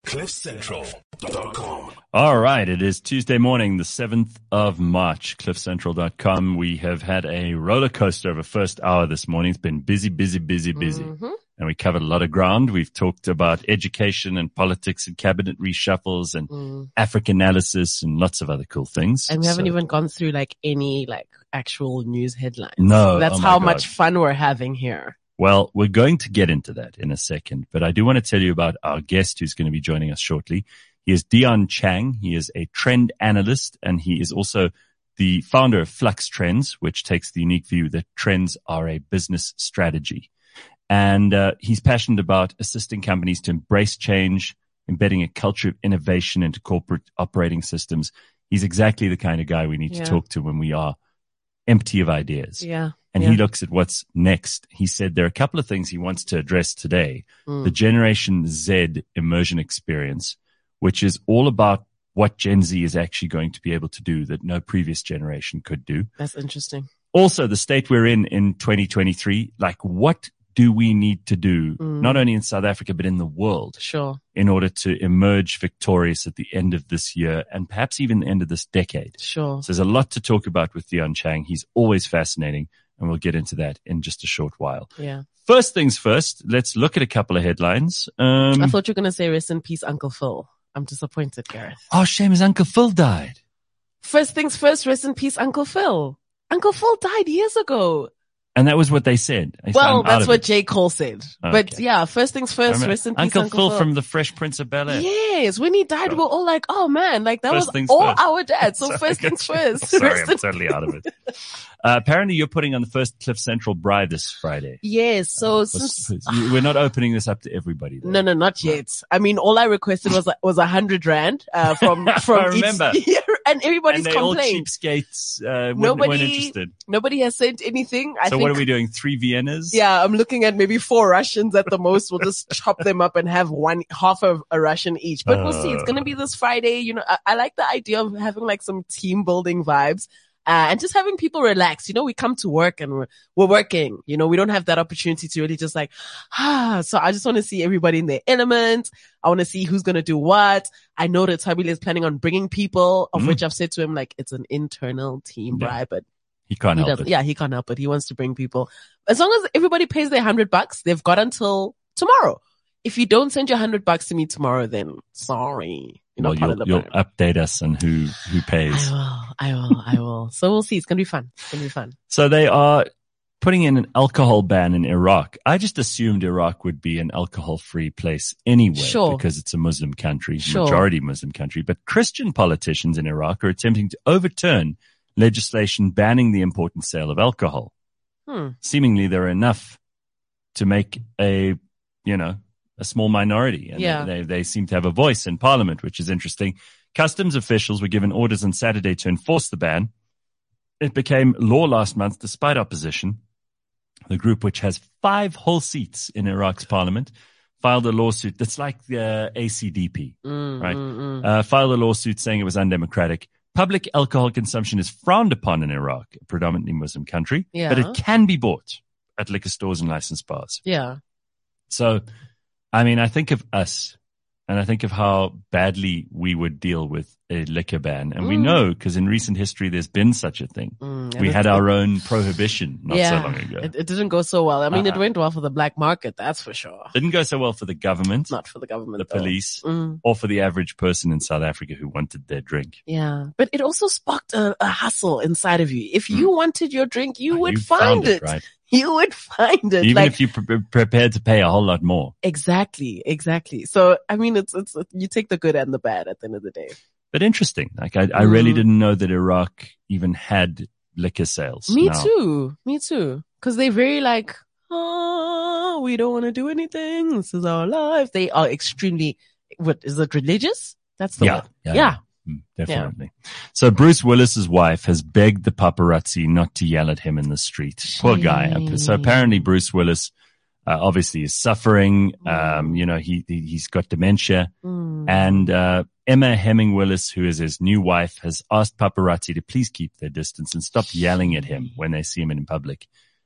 CliffCentral.com. All right, it is Tuesday morning, the 7th of March. CliffCentral.com. We have had a roller coaster of a first hour this morning. It's been busy. Mm-hmm. And we covered a lot of ground. We've talked about education and politics and cabinet reshuffles and African analysis and lots of other cool things. And we haven't even gone through any actual news headlines. No. That's how much fun we're having here. Well, we're going to get into that in a second, but I do want to tell you about our guest who's going to be joining us shortly. He is Dion Chang. He is a trend analyst, and he is also the founder of Flux Trends, which takes the unique view that trends are a business strategy. And he's passionate about assisting companies to embrace change, embedding a culture of innovation into corporate operating systems. He's exactly the kind of guy we need to talk to when we are empty of ideas. Yeah. And he looks at what's next. He said there are a couple of things he wants to address today. The Generation Z immersion experience, which is all about what Gen Z is actually going to be able to do that no previous generation could do. That's interesting. Also, the state we're in 2023, what do we need to do, not only in South Africa, but in the world, in order to emerge victorious at the end of this year and perhaps even the end of this decade? Sure. So there's a lot to talk about with Dion Chang. He's always fascinating, and we'll get into that in just a short while. Yeah. First things first, let's look at a couple of headlines. I thought you were going to say rest in peace, Uncle Phil. I'm disappointed, Gareth. Oh, shame his Uncle Phil died. First things first, rest in peace, Uncle Phil. Uncle Phil died years ago. And that was what they said. That's what J. Cole said. Okay. But yeah, first things first, rest in peace, Uncle Phil from the Fresh Prince of Bel-Air. Yes, when he died, we were all like, oh man, that was all our dads. So first things first. Sorry, I'm totally out of it. Apparently you're putting on the first Cliff Central Bribe this Friday. Yes, so we're not opening this up to everybody, though. No, not yet. I mean, all I requested was 100 Rand, from I remember. each year, and everybody's and they all complained. Cheapskates, weren't interested. Nobody has sent anything. So what are we doing? 3 Viennas? Yeah, I'm looking at maybe 4 Russians at the most. We'll just chop them up and have half of a Russian each. But we'll see. It's going to be this Friday. You know, I like the idea of having some team building vibes. And just having people relax. We come to work and we're working. We don't have that opportunity to really just So I just want to see everybody in their element. I want to see who's going to do what. I know that Tabile is planning on bringing people, of which I've said to him, it's an internal team bribe, but he can't help it. Yeah, he can't help it. He wants to bring people. As long as everybody pays their $100, they've got until tomorrow. If you don't send your $100 to me tomorrow, then sorry. You'll update us on who pays. I will. So we'll see. It's going to be fun. So they are putting in an alcohol ban in Iraq. I just assumed Iraq would be an alcohol-free place anyway, because it's a Muslim country, majority Muslim country. But Christian politicians in Iraq are attempting to overturn legislation banning the import and sale of alcohol. Seemingly there are enough to make a small minority. And they seem to have a voice in parliament, which is interesting. Customs officials were given orders on Saturday to enforce the ban. It became law last month despite opposition. The group, which has 5 whole seats in Iraq's parliament, filed a lawsuit that's like the ACDP, right? Filed a lawsuit saying it was undemocratic. Public alcohol consumption is frowned upon in Iraq, a predominantly Muslim country, but it can be bought at liquor stores and licensed bars. Yeah. So, I mean, I think of us, and I think of how badly we would deal with a liquor ban. And we know, because in recent history, there's been such a thing. We had our own prohibition not so long ago. It didn't go so well. I mean, it went well for the black market, that's for sure. Didn't go so well for the government. Not for the government, the police, or for the average person in South Africa who wanted their drink. Yeah. But it also sparked a hustle inside of you. If you wanted your drink, you would find it. Right? You would find it. Even if you prepared to pay a whole lot more. Exactly. So, I mean, it's you take the good and the bad at the end of the day. But interesting. I really didn't know that Iraq even had liquor sales. Me too. Cause they're very we don't want to do anything. This is our life. They are extremely, is it religious? That's the word. Yeah. Definitely. Yeah. So Bruce Willis's wife has begged the paparazzi not to yell at him in the street. Poor guy. So apparently Bruce Willis, obviously is suffering. He's got dementia. And, Emma Hemming Willis, who is his new wife, has asked paparazzi to please keep their distance and stop yelling at him when they see him in public.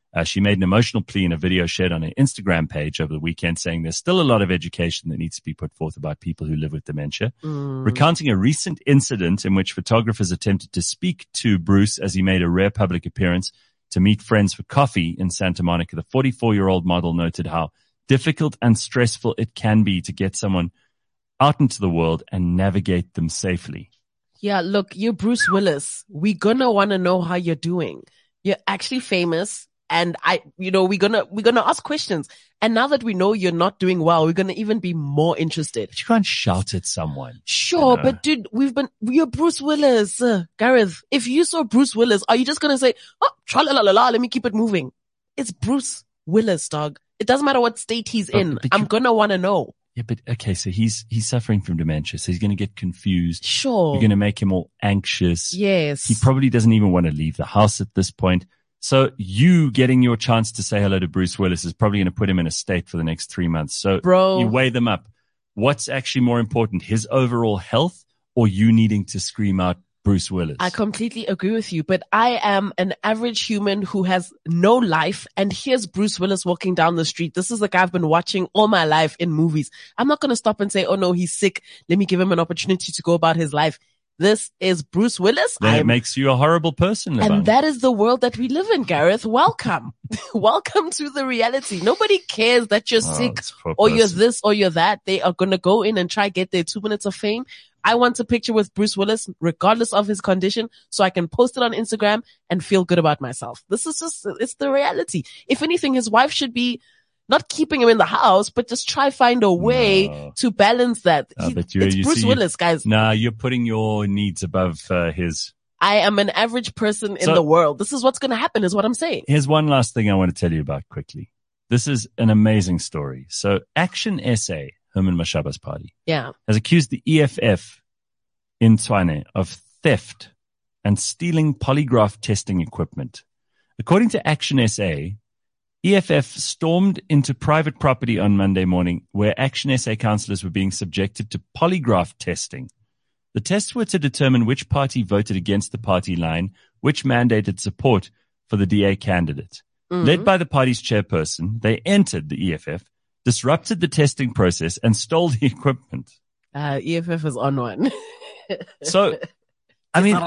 She made an emotional plea in a video shared on her Instagram page over the weekend, saying there's still a lot of education that needs to be put forth about people who live with dementia. Recounting a recent incident in which photographers attempted to speak to Bruce as he made a rare public appearance to meet friends for coffee in Santa Monica, the 44-year-old model noted how difficult and stressful it can be to get someone out into the world and navigate them safely. Yeah, look, you're Bruce Willis. We're gonna want to know how you're doing. You're actually famous. And we're gonna ask questions. And now that we know you're not doing well, we're gonna even be more interested. But you can't shout at someone. Sure, but dude, you're Bruce Willis. Gareth, if you saw Bruce Willis, are you just gonna say, oh, tra-la-la-la-la, let me keep it moving? It's Bruce Willis, dog. It doesn't matter what state he's in. I'm gonna wanna know. Yeah, but okay, so he's suffering from dementia, so he's gonna get confused. Sure. You're gonna make him all anxious. Yes. He probably doesn't even want to leave the house at this point. So you getting your chance to say hello to Bruce Willis is probably going to put him in a state for the next 3 months. So you weigh them up. What's actually more important, his overall health or you needing to scream out Bruce Willis? I completely agree with you, but I am an average human who has no life, and here's Bruce Willis walking down the street. This is the guy I've been watching all my life in movies. I'm not going to stop and say, oh no, he's sick. Let me give him an opportunity to go about his life. This is Bruce Willis. That makes you a horrible person, Lebang. And that is the world that we live in, Gareth. Welcome. Welcome to the reality. Nobody cares that you're sick or you're this or you're that. They are going to go in and try get their 2 minutes of fame. I want a picture with Bruce Willis, regardless of his condition, so I can post it on Instagram and feel good about myself. This is it's the reality. If anything, his wife should be not keeping him in the house, but just try find a way to balance that. It's Bruce Willis, guys. Nah, you're putting your needs above his. I am an average person in the world. This is what's going to happen, is what I'm saying. Here's one last thing I want to tell you about quickly. This is an amazing story. So Action SA, Herman Mashaba's party, has accused the EFF in Tshwane of theft and stealing polygraph testing equipment. According to Action SA, EFF stormed into private property on Monday morning where Action SA councillors were being subjected to polygraph testing. The tests were to determine which party voted against the party line, which mandated support for the DA candidate. Led by the party's chairperson, they entered the EFF, disrupted the testing process, and stole the equipment. EFF is on one. So, I mean,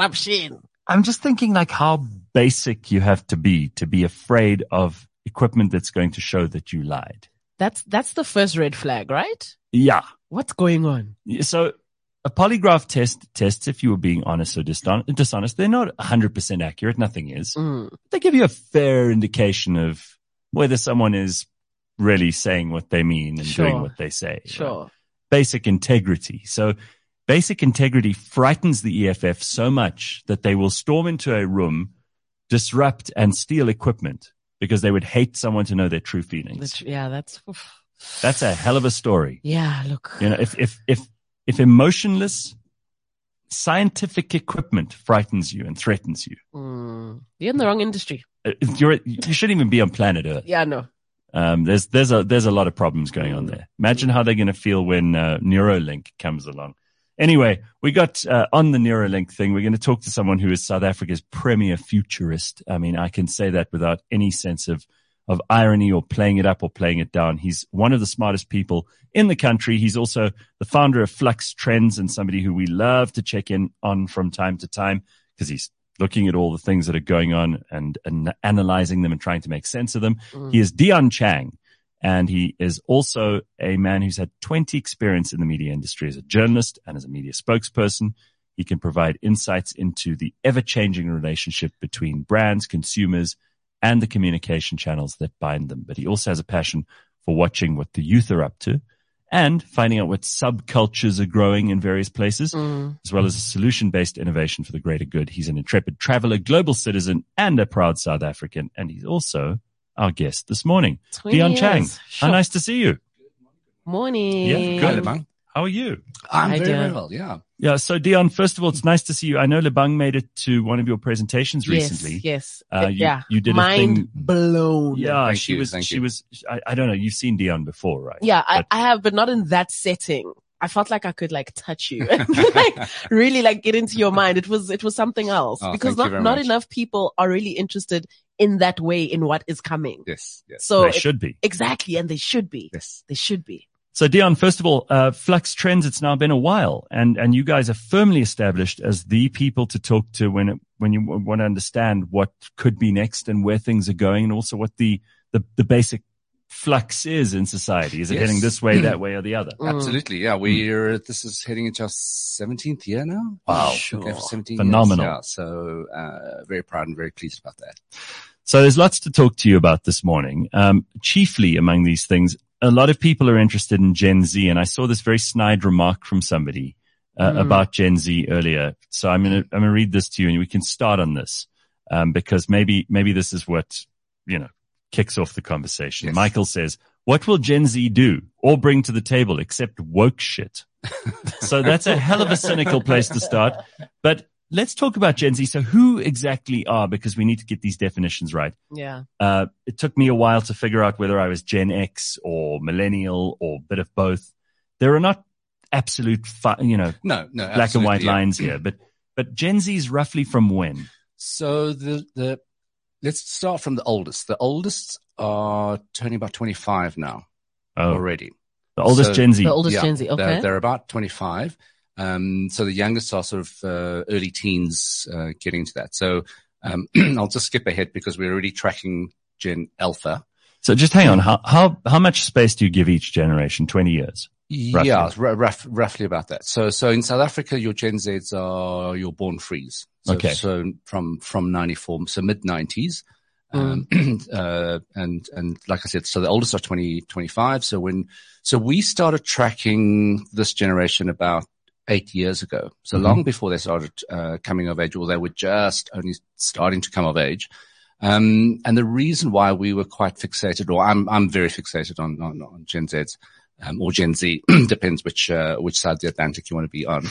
I'm just thinking like how basic you have to be afraid of equipment that's going to show that you lied. That's the first red flag, right? Yeah. What's going on? So a polygraph tests if you were being honest or dishonest. They're not 100% accurate. Nothing is. They give you a fair indication of whether someone is really saying what they mean and doing what they say. Sure. Right? Basic integrity. So basic integrity frightens the EFF so much that they will storm into a room, disrupt and steal equipment because they would hate someone to know their true feelings. That's a hell of a story. Yeah, look. You know, if emotionless scientific equipment frightens you and threatens you, you're in the wrong industry. You shouldn't even be on planet Earth. Yeah, no. There's a lot of problems going on there. Imagine how they're going to feel when Neuralink comes along. Anyway, we got on the Neuralink thing, we're going to talk to someone who is South Africa's premier futurist. I mean, I can say that without any sense of irony or playing it up or playing it down. He's one of the smartest people in the country. He's also the founder of Flux Trends and somebody who we love to check in on from time to time because he's looking at all the things that are going on and analyzing them and trying to make sense of them. He is Dion Chang. And he is also a man who's had 20 experience in the media industry as a journalist and as a media spokesperson. He can provide insights into the ever-changing relationship between brands, consumers, and the communication channels that bind them. But he also has a passion for watching what the youth are up to and finding out what subcultures are growing in various places, as well as a solution-based innovation for the greater good. He's an intrepid traveler, global citizen, and a proud South African. And he's also our guest this morning, Dion Chang. How nice to see you. Morning. Yeah, good. Hi, how are you? I'm very well, yeah. Yeah, so Dion, first of all, it's nice to see you. I know Lebang made it to one of your presentations recently. Yes. You did Mind a thing. blown. Yeah, she was, I don't know, you've seen Dion before, right? Yeah, I have, but not in that setting. I felt like I could touch you and really get into your mind. It was something else because not enough people are really interested in that way in what is coming. Yes. So they should be. Exactly. And they should be. Yes. They should be. So Dion, first of all, Flux Trends, it's now been a while and you guys are firmly established as the people to talk to when you want to understand what could be next and where things are going, and also what the basic flux is in society. Is it heading this way, that way, or the other? Absolutely. Yeah. This is heading into our 17th year now. Wow. Sure. Okay, for 17 Phenomenal. years. Yeah. So, very proud and very pleased about that. So there's lots to talk to you about this morning. Chiefly among these things, a lot of people are interested in Gen Z, and I saw this very snide remark from somebody about Gen Z earlier. So I'm gonna read this to you, and we can start on this because maybe this is what kicks off the conversation. Yes. Michael says, "What will Gen Z do or bring to the table except woke shit?" So that's a hell of a cynical place to start. But let's talk about Gen Z. So who exactly are, because we need to get these definitions right. Yeah. It took me a while to figure out whether I was Gen X or millennial or a bit of both. There are not absolute, no, black and white lines here, but Gen Z is roughly from when? So let's start from the oldest. The oldest are turning about 25 now already. The oldest Gen Z. The oldest Gen Z. Okay. They're about 25. So the youngest are sort of early teens getting into that. So I'll just skip ahead because we're already tracking Gen Alpha. So just hang on. How much space do you give each generation? 20 years? Roughly. Yeah, roughly about that. So in South Africa, your Gen Zs are your born frees. So, okay. So from 94, so mid 90s. And like I said, so the oldest are 25. So we started tracking this generation about 8 years ago. So long before they started coming of age, or they were just only starting to come of age. And the reason why we were quite fixated, or I'm very fixated on Gen Zs, or Gen Z, depends which side of the Atlantic you want to be on,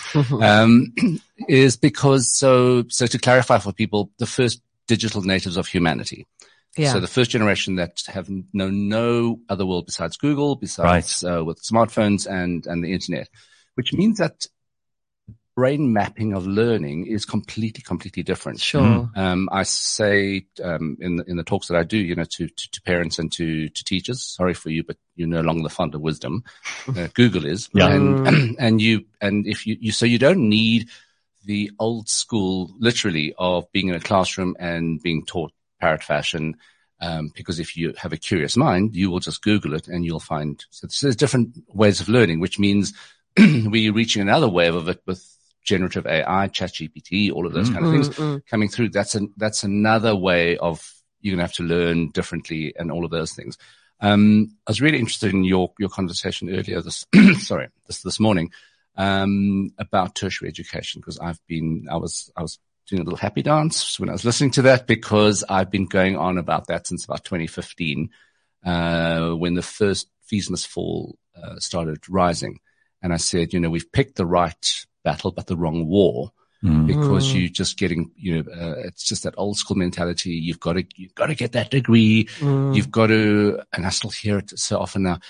is because, so to clarify for people, the first digital natives of humanity. Yeah. So the first generation that have known no other world besides Google, with smartphones and the internet, which means that brain mapping of learning is completely different. Sure. I say, in the talks that I do, to parents and to teachers, sorry for you, but you're no longer the font of wisdom. Google is. Yeah. And if you don't need the old school, literally, of being in a classroom and being taught parrot fashion. Because if you have a curious mind, you will just Google it and you'll find, so there's different ways of learning, which means we're reaching another wave of it with generative AI, ChatGPT, all of those kind of things coming through. That's another way of, you're going to have to learn differently and all of those things. I was really interested in your conversation earlier this morning, about tertiary education, because I was doing a little happy dance when I was listening to that, because I've been going on about that since about 2015, when the first fees must fall, started rising. And I said, we've picked the right battle, but the wrong war, because you're just getting, it's just that old school mentality. You've got to get that degree. You've got to, and I still hear it so often now,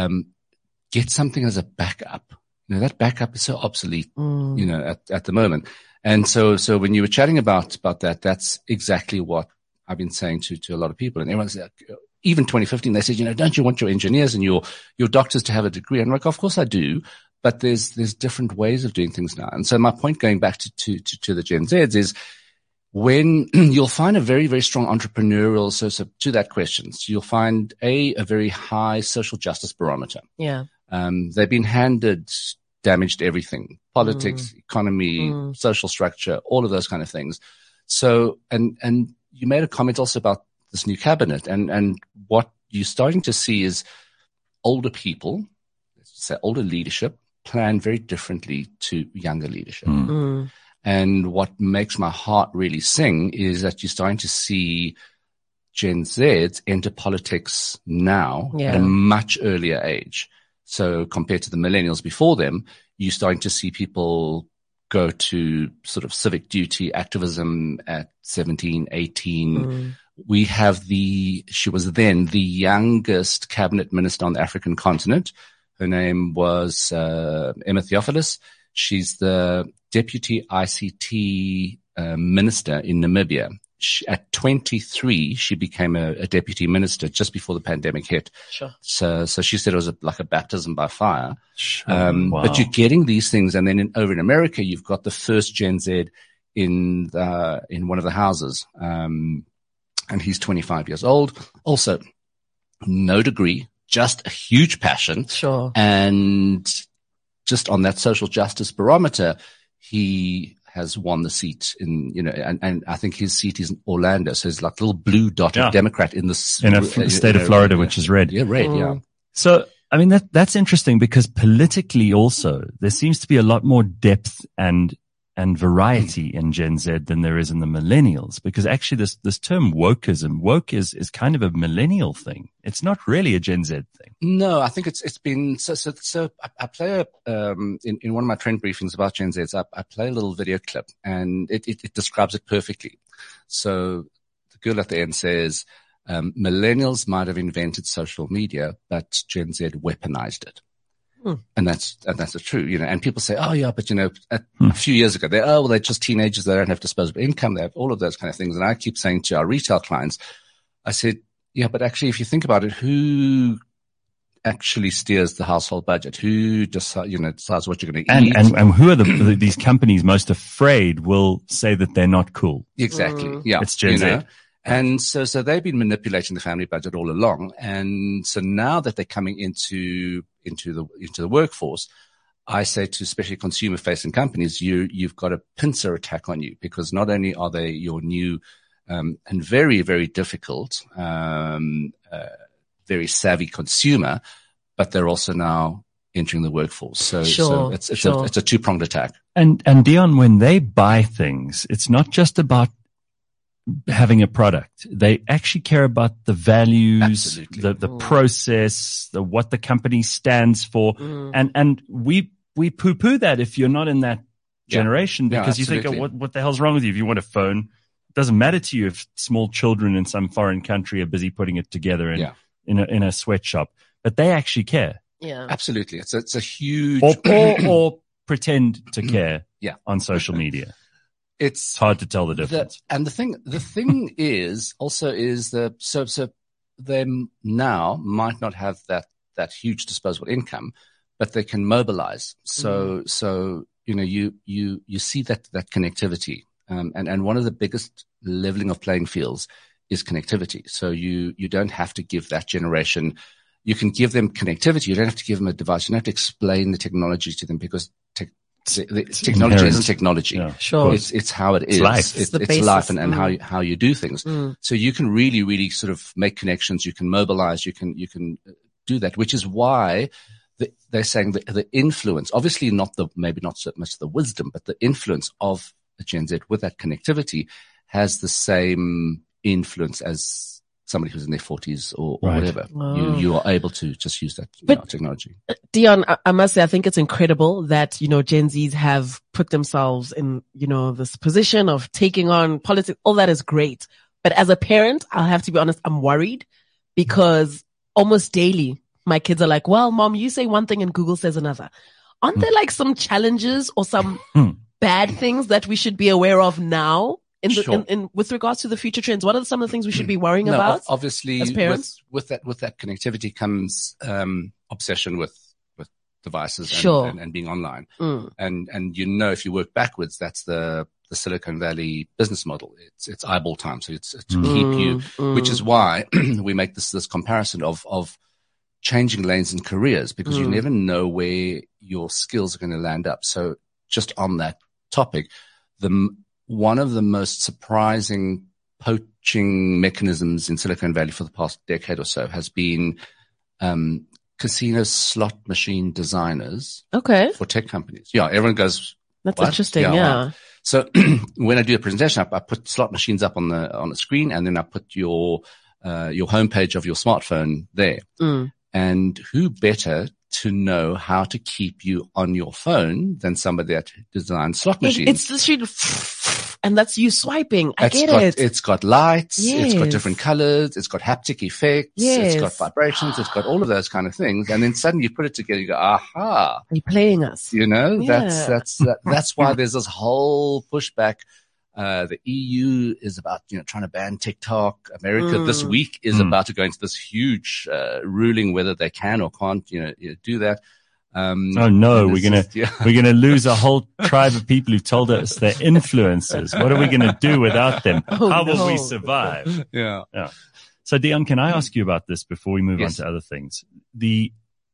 get something as a backup. That backup is so obsolete, at the moment. And so when you were chatting about that, that's exactly what I've been saying to a lot of people. And everyone's like, even 2015, they said, don't you want your engineers and your doctors to have a degree? I'm like, of course I do. But there's different ways of doing things now. And so my point, going back to the Gen Zs, is when you'll find a very, very strong entrepreneurial, so to that question, so you'll find a very high social justice barometer. Yeah. They've been handed damaged everything, politics, economy, social structure, all of those kind of things. So, and you made a comment also about this new cabinet, and what you're starting to see is older people, let's say older leadership, plan very differently to younger leadership. And what makes my heart really sing is that you're starting to see Gen Zs enter politics now at a much earlier age. So compared to the millennials before them, you're starting to see people go to sort of civic duty activism at 17, 18. We have she was then the youngest cabinet minister on the African continent. Her name was Emma Theophilus. She's the deputy ICT minister in Namibia. at 23, she became a deputy minister just before the pandemic hit. Sure. So she said it was like a baptism by fire. Sure. Wow. But you're getting these things. And then over in America, you've got the first Gen Z in one of the houses. And he's 25 years old. Also, no degree, just a huge passion. Sure. And just on that social justice barometer, he has won the seat in, and I think his seat is in Orlando. So it's like a little blue dotted Democrat in the state of Florida, which is red. Yeah, red. Yeah. So, I mean, that's interesting because politically also there seems to be a lot more depth and variety in Gen Z than there is in the millennials, because actually this term woke is kind of a millennial thing. It's not really a Gen Z thing. No, I think it's been, so I play in one of my trend briefings about Gen Z, I play a little video clip and it describes it perfectly. So the girl at the end says, millennials might have invented social media, but Gen Z weaponized it. And that's the truth, and people say, oh yeah, but a few years ago, they're just teenagers. They don't have disposable income. They have all of those kind of things. And I keep saying to our retail clients, I said, yeah, but actually, if you think about it, who actually steers the household budget? Who decides what you're going to eat? And who are these companies most afraid will say that they're not cool? Exactly. Yeah. It's Gen Z. And so they've been manipulating the family budget all along. And so now that they're coming into the workforce, I say to especially consumer facing companies, you've got a pincer attack on you, because not only are they your new, and very, very difficult, very savvy consumer, but they're also now entering the workforce. So it's a two-pronged attack. And Dion, when they buy things, it's not just about having a product. They actually care about the values, the process, what the company stands for. And we poo-poo that if you're not in that generation, because you think, what the hell's wrong with you? If you want a phone, it doesn't matter to you if small children in some foreign country are busy putting it together in a sweatshop, but they actually care. Yeah, absolutely. It's a huge, or pretend to care on social media. It's hard to tell the difference. And the thing is so they now might not have that huge disposable income, but they can mobilize. So you see that connectivity. And one of the biggest leveling of playing fields is connectivity. So you don't have to give that generation, you can give them connectivity. You don't have to give them a device. You don't have to explain the technology to them, because the technology isn't technology. Yeah, sure. It's how it is. It's life. It's life and how you do things. So you can really, really sort of make connections. You can mobilize. You can do that, which is why they're saying the influence, obviously maybe not so much the wisdom, but the influence of the Gen Z with that connectivity has the same influence as somebody who's in their 40s or whatever. Wow. You are able to just use that technology. Dion, I must say, I think it's incredible that, Gen Zs have put themselves in, this position of taking on politics. All that is great. But as a parent, I'll have to be honest, I'm worried, because almost daily my kids are like, well, Mom, you say one thing and Google says another. Aren't there like some challenges or some bad things that we should be aware of now? In with regards to the future trends, what are some of the things we should be worrying about? Obviously, as parents? With that connectivity comes obsession with devices and being online. And if you work backwards, that's the Silicon Valley business model. It's eyeball time, so it's to keep you, which is why we make this comparison of changing lanes in careers, because you never know where your skills are going to land up. So just on that topic, one of the most surprising poaching mechanisms in Silicon Valley for the past decade or so has been casino slot machine designers for tech companies. Yeah, everyone goes, that's what? Interesting, yeah. Right. So when I do a presentation, I put slot machines up on the screen, and then I put your homepage of your smartphone there. And who better to know how to keep you on your phone than somebody that designs slot machines? It's literally, and that's you swiping. I get it. It's got lights. Yes. It's got different colors. It's got haptic effects. Yes. It's got vibrations. It's got all of those kind of things. And then suddenly you put it together, you go, aha. You're playing us. That's why there's this whole pushback The EU is about, trying to ban TikTok. America this week is about to go into this huge, ruling whether they can or can't, do that. Oh no, we're gonna lose a whole tribe of people who've told us they're influencers. What are we gonna do without them? How will we survive? Yeah. So Dion, can I ask you about this before we move on to other things? The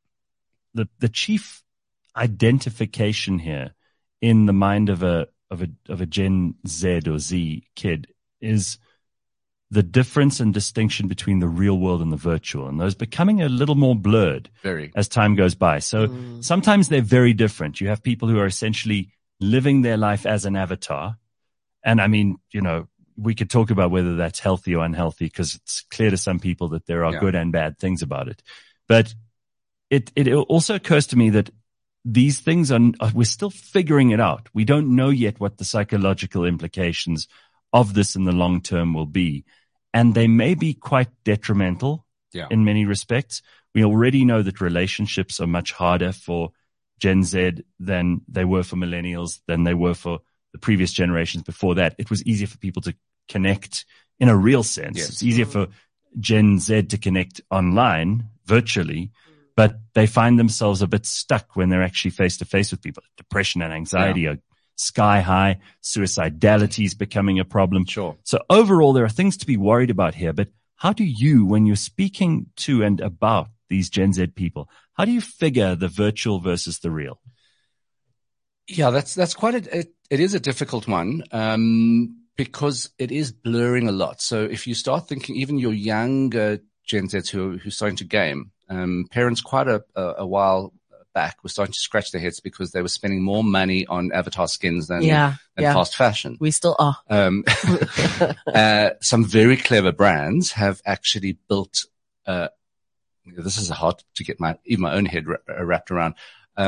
chief identification here in the mind of a Gen Z or Z kid is the difference and distinction between the real world and the virtual, and those becoming a little more blurred as time goes by. So sometimes they're very different. You have people who are essentially living their life as an avatar. And I mean, we could talk about whether that's healthy or unhealthy, because it's clear to some people that there are good and bad things about it. But it also occurs to me that these things we're still figuring it out. We don't know yet what the psychological implications of this in the long term will be. And they may be quite detrimental in many respects. We already know that relationships are much harder for Gen Z than they were for millennials, than they were for the previous generations before that. It was easier for people to connect in a real sense. Yes. It's easier for Gen Z to connect online, virtually, but they find themselves a bit stuck when they're actually face to face with people. Depression and anxiety are sky high. Suicidality is becoming a problem. Sure. So overall, there are things to be worried about here. But how do you, when you're speaking to and about these Gen Z people, how do you figure the virtual versus the real? Yeah, that's quite it is a difficult one, because it is blurring a lot. So if you start thinking, even your younger Gen Zs who's starting to game, parents quite a while back were starting to scratch their heads because they were spending more money on avatar skins than fast fashion. We still are. Some very clever brands have actually built, this is hard to get even my own head wrapped around.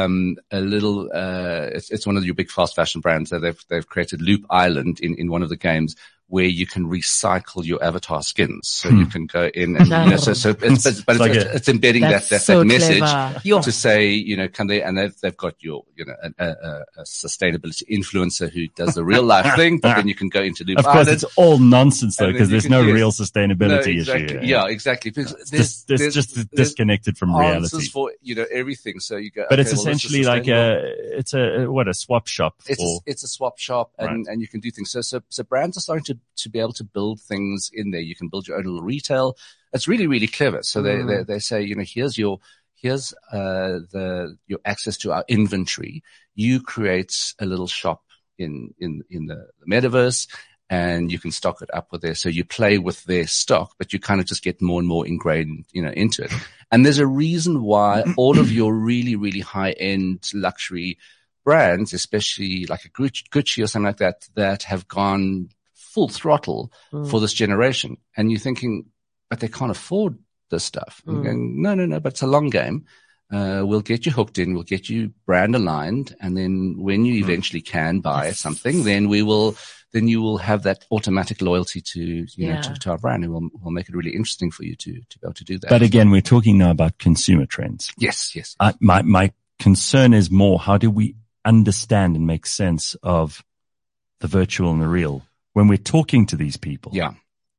It's one of your big fast fashion brands that they've created Loop Island in one of the games, where you can recycle your avatar skins. So you can go in and, it's embedding that message to say, can they, and they've got your, a sustainability influencer who does the real life thing, but then you can go into Loop Island. Of course, it's all nonsense though, because there's no real sustainability issue. Yeah, exactly. Because there's just disconnected from reality. Answers for, everything. So you go, but it's essentially like a swap shop. It's a swap shop, and you can do things. So brands are starting to be able to build things in there. You can build your own little retail. It's really, really clever. So they say, here's your access to our inventory. You create a little shop in the metaverse, and you can stock it up with there. So you play with their stock, but you kind of just get more and more ingrained, into it. And there's a reason why all of your really, really high end luxury brands, especially like a Gucci or something like that have gone full throttle for this generation. And you're thinking, but they can't afford this stuff. And going, no, but it's a long game. We'll get you hooked in. We'll get you brand aligned. And then when you eventually can buy something, then you will have that automatic loyalty to our brand. And we'll make it really interesting for you to be able to do that. But again, we're talking now about consumer trends. Yes. My concern is more, how do we understand and make sense of the virtual and the real when we're talking to these people? Yeah.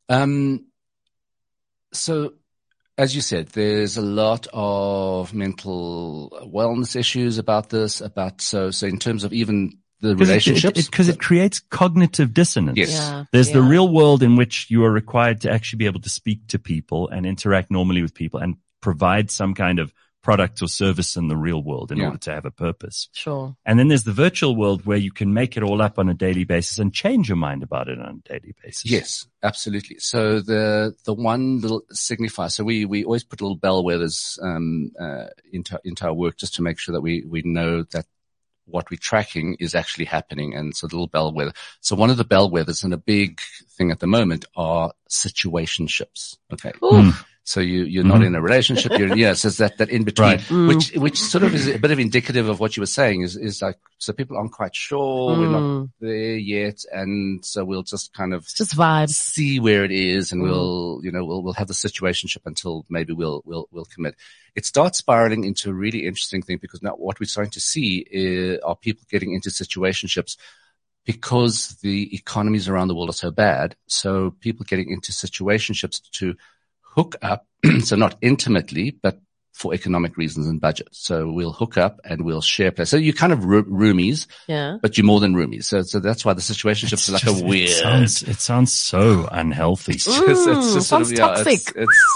So as you said, there's a lot of mental wellness issues about this, so in terms of even the relationships. Because it creates cognitive dissonance. Yes. There's the real world in which you are required to actually be able to speak to people and interact normally with people and provide some kind of product or service in the real world in order to have a purpose. Sure. And then there's the virtual world where you can make it all up on a daily basis and change your mind about it on a daily basis. Yes, absolutely. So the one little signifier, so we always put little bellwethers into our work just to make sure that we know that what we're tracking is actually happening. And so the little bellwether. So one of the bellwethers and a big thing at the moment are situationships. Okay. So you're not in a relationship. So it's that in between, which sort of is a bit of indicative of what you were saying is like, so people aren't quite sure. We're not there yet. And so we'll just kind of just vibes, see where it is. And we'll have the situationship until maybe we'll commit. It starts spiraling into a really interesting thing, because now what we're starting to see are people getting into situationships because the economies around the world are so bad, so people getting into situationships to hook up, so not intimately, but for economic reasons and budget. So we'll hook up and we'll share place. So you're kind of roomies, but you're more than roomies. So that's why the situationships are like a weird. It sounds so unhealthy. It's just sounds toxic.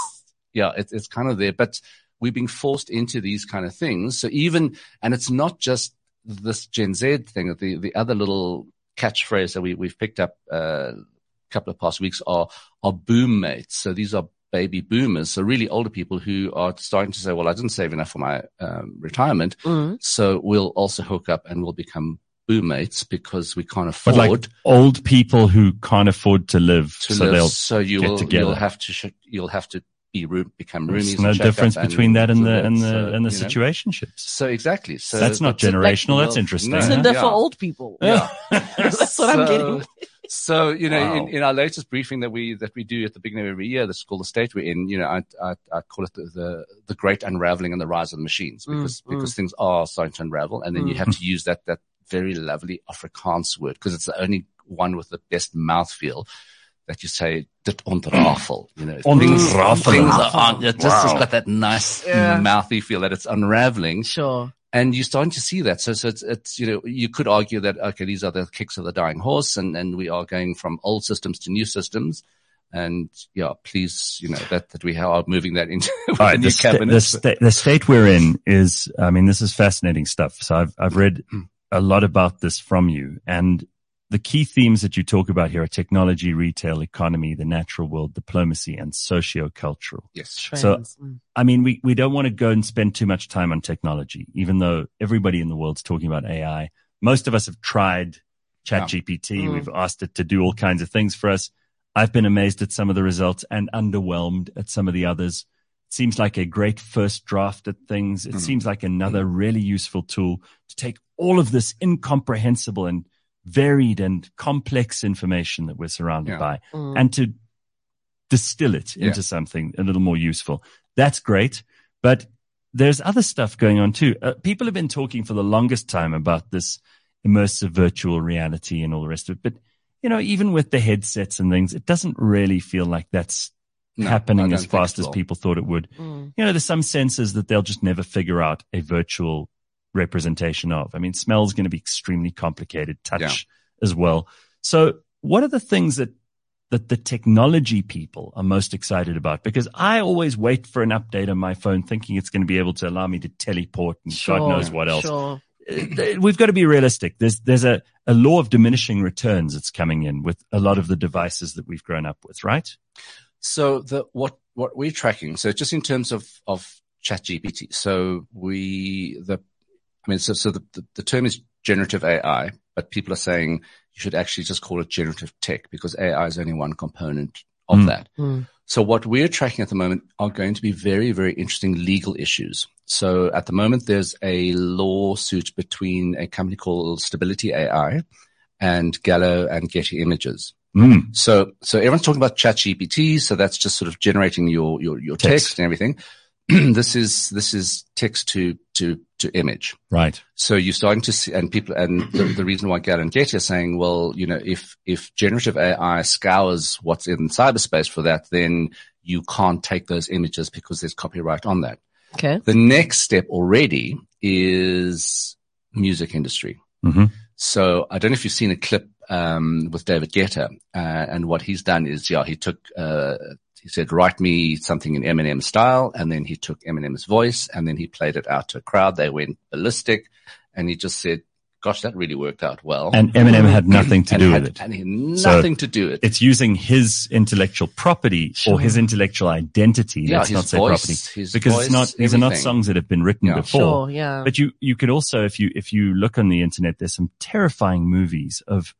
It's kind of there, but we're being forced into these kind of things. So and it's not just this Gen Z thing. The other little catchphrase that we've picked up a couple of past weeks are boom mates. So these are baby boomers, so really older people who are starting to say, well, I didn't save enough for my retirement, so we'll also hook up and we'll become boom mates because we can't afford. But like old people who can't afford to live, so you'll have to become roomies. There's no difference between that and the situationships. So exactly. So that's not generational. That's interesting. Tinder for old people. Yeah, that's what I'm getting. So, in our latest briefing that we do at the beginning of every year, this is called the state we're in, I call it the great unraveling and the rise of the machines because things are starting to unravel. And then you have to use that very lovely Afrikaans word because it's the only one with the best mouthfeel that you say, dit ontrafel, things are just got that nice mouthy feel that it's unraveling. Sure. And you're starting to see that. So it's, you could argue that, okay, these are the kicks of the dying horse and we are going from old systems to new systems. And please, that we are moving that into the new cabinet. The state we're in is, this is fascinating stuff. So I've read a lot about this from you, and the key themes that you talk about here are technology, retail, economy, the natural world, diplomacy, and socio-cultural. Yes. Trends. So, we don't want to go and spend too much time on technology, even though everybody in the world's talking about AI. Most of us have tried ChatGPT. We've asked it to do all kinds of things for us. I've been amazed at some of the results and underwhelmed at some of the others. It seems like a great first draft at things. It seems like another really useful tool to take all of this incomprehensible and varied and complex information that we're surrounded by and to distill it into something a little more useful. That's great. But there's other stuff going on too. People have been talking for the longest time about this immersive virtual reality and all the rest of it. But, even with the headsets and things, it doesn't really feel like that's happening as fast as people thought it would. There's some senses that they'll just never figure out a virtual representation of. Smell is going to be extremely complicated, touch as well. So what are the things that the technology people are most excited about? Because I always wait for an update on my phone thinking it's going to be able to allow me to teleport and God knows what else. Sure. We've got to be realistic. There's a law of diminishing returns that's coming in with a lot of the devices that we've grown up with, right? So what we're tracking, so just in terms of ChatGPT, so the term is generative AI, but people are saying you should actually just call it generative tech because AI is only one component of that. So what we're tracking at the moment are going to be very, very interesting legal issues. So at the moment, there's a lawsuit between a company called Stability AI and Gallo and Getty Images. So everyone's talking about ChatGPT. So that's just sort of generating your text and everything. This is text to image. Right. So you're starting to see, and the reason why Gallo and Getty are saying, well, if generative AI scours what's in cyberspace for that, then you can't take those images because there's copyright on that. Okay. The next step already is music industry. So I don't know if you've seen a clip, with David Guetta, and what he's done is, he took, he said, write me something in Eminem style. And then he took Eminem's voice and then he played it out to a crowd. They went ballistic and he just said, gosh, that really worked out well. And Eminem had nothing to do with it. And he had nothing to do with it. It's using his intellectual property or his intellectual identity. Let's not say property. Because these are not songs that have been written before. Sure, But you could also, if you look on the internet, there's some terrifying movies of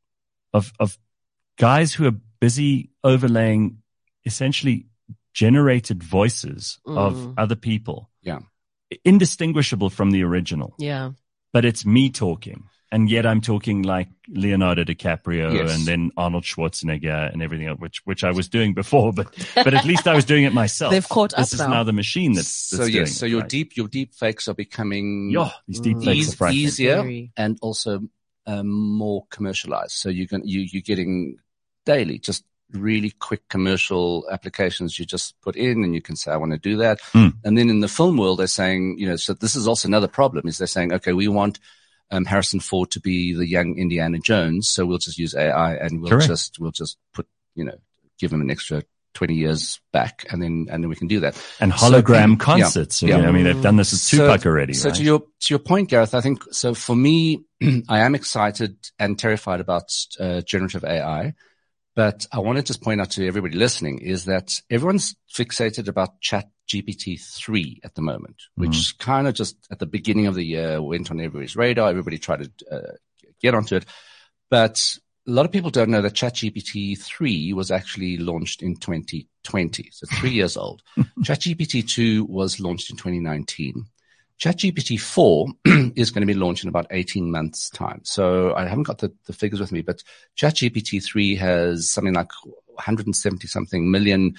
guys who are busy overlaying essentially generated voices of other people. Yeah. Indistinguishable from the original. Yeah. But it's me talking. And yet I'm talking like Leonardo DiCaprio and then Arnold Schwarzenegger and everything else, which I was doing before, but at least I was doing it myself. They've caught up This is now the machine that's doing it. So your deep fakes are becoming these deep fakes are easier and also more commercialized. So you're getting daily, just really quick commercial applications you just put in, and you can say, I want to do that. And then in the film world, they're saying, so this is also another problem, is they're saying, okay, we want Harrison Ford to be the young Indiana Jones, so we'll just use AI and we'll just put, give him an extra 20 years back, and then we can do that. And hologram concerts. Yeah. I mean, they've done this with Tupac already. So right? to your point, Gareth, I think, so for me, I am excited and terrified about generative AI. But I want to just point out to everybody listening is that everyone's fixated about ChatGPT 3 at the moment, which kind of just at the beginning of the year went on everybody's radar. Everybody tried to get onto it. But a lot of people don't know that ChatGPT 3 was actually launched in 2020. So 3 years old. ChatGPT 2 was launched in 2019. ChatGPT 4 is going to be launched in about 18 months' time. So I haven't got the figures with me, but ChatGPT 3 has something like 170-something million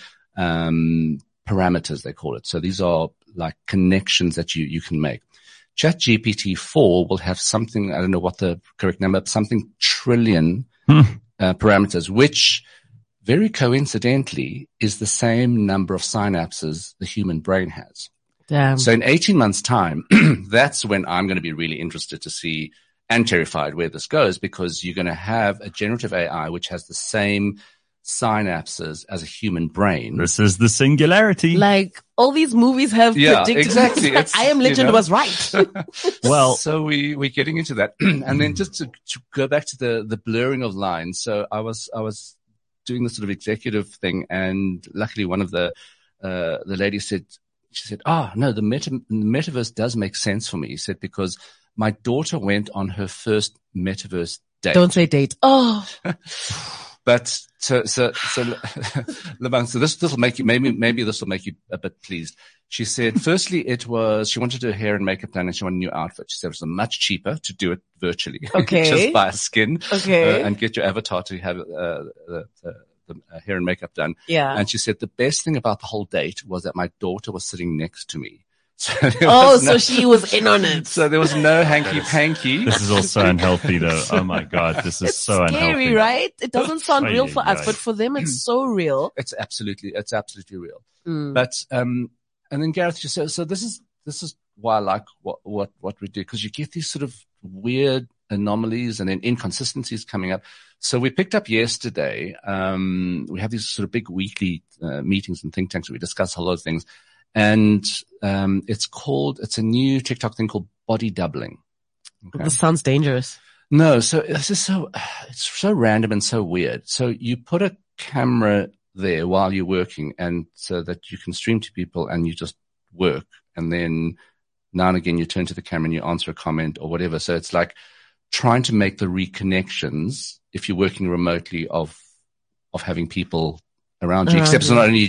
parameters, they call it. So these are like connections that you can make. ChatGPT 4 will have something, I don't know what the correct number, something trillion parameters, which very coincidentally is the same number of synapses the human brain has. Damn. So in 18 months' time, that's when I'm going to be really interested to see and terrified where this goes, because you're going to have a generative AI which has the same synapses as a human brain. This is the singularity. Like all these movies have predicted. Exactly. I Am Legend was right. Well, so we're getting into that. And then just to go back to the blurring of lines. So I was doing this sort of executive thing, and luckily one of the ladies said, no, the metaverse does make sense for me. He said, because my daughter went on her first metaverse date. Don't say date. Oh. But so Lebang, so this will make you, maybe this will make you a bit pleased. She said, firstly, she wanted her hair and makeup done, and she wanted a new outfit. She said it was much cheaper to do it virtually. Okay. Just buy a skin. Okay. And get your avatar to have the hair and makeup done. Yeah. And she said the best thing about the whole date was that my daughter was sitting next to me. So she was in on it. So there was no hanky-panky. This is all so unhealthy though. Oh my God. This is so unhealthy. It's scary, right? It doesn't sound real for us, but for them it's so real. It's absolutely real. But, and then Gareth, so this is why I like what we do, because you get these sort of weird anomalies and then inconsistencies coming up. So we picked up yesterday, we have these sort of big weekly meetings and think tanks where we discuss a lot of things. And it's a new TikTok thing called body doubling. Okay? This sounds dangerous. No, so it's so random and so weird. So you put a camera there while you're working, and so that you can stream to people and you just work. And then now and again you turn to the camera and you answer a comment or whatever. So it's like trying to make the reconnections if you're working remotely of having people around you, except it's not only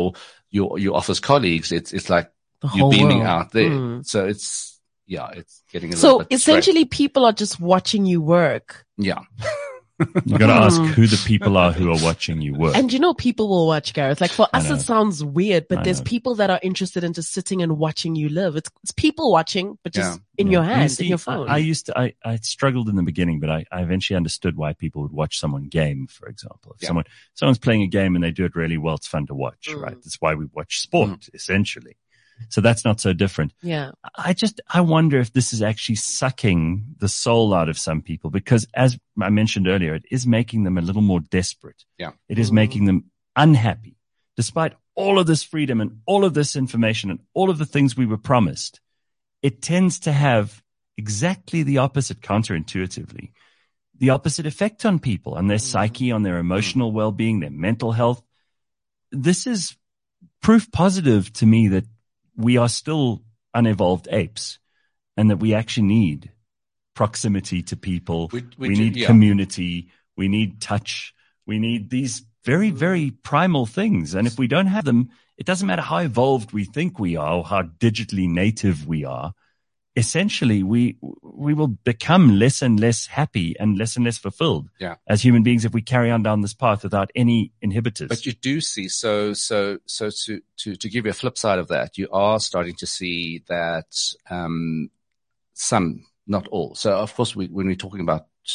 your office colleagues, it's like you're beaming out there. So it's getting a little bit essentially strange. People are just watching you work. Yeah. You got to ask who the people are who are watching you work. And people will watch, Gareth. Like for us, it sounds weird, but there's people that are interested in just sitting and watching you live. It's people watching, but just in your hand, in your phone. I struggled in the beginning, but I eventually understood why people would watch someone game, for example. If someone's playing a game and they do it really well, it's fun to watch, right? That's why we watch sport, essentially. So that's not so different. Yeah. I wonder if this is actually sucking the soul out of some people, because as I mentioned earlier, it is making them a little more desperate. Yeah. It is making them unhappy. Despite all of this freedom and all of this information and all of the things we were promised, it tends to have exactly the opposite, counterintuitively, the opposite effect on people, on their psyche, on their emotional well-being, their mental health. This is proof positive to me that we are still unevolved apes, and that we actually need proximity to people. We need community. We need touch. We need these very, very primal things. And if we don't have them, it doesn't matter how evolved we think we are or how digitally native we are. Essentially, we will become less and less happy and less fulfilled as human beings if we carry on down this path without any inhibitors. But you do see, so to give you a flip side of that, you are starting to see that some, not all. So of course, when we're talking about